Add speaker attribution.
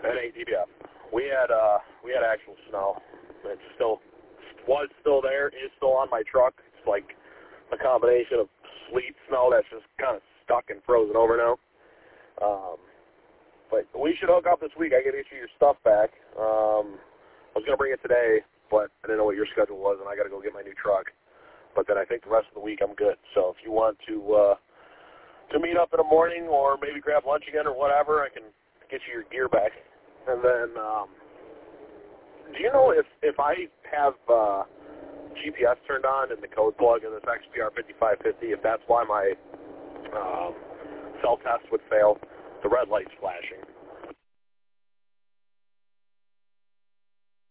Speaker 1: It ain't DBF. We had actual snow. It was still there. Is still on my truck. It's like a combination of sleet, snow that's just kind of stuck and frozen over now. But we should hook up this week. I get issue your stuff back. I was gonna bring it today, but I didn't know what your schedule was, and I got to go get my new truck. But then I think the rest of the week I'm good. So if you want to meet up in the morning or maybe grab lunch again or whatever, I can get you your gear back. And then, do you know if I have GPS turned on in the code plug in this XPR 5550, if that's why my self-test would fail? The red light's flashing.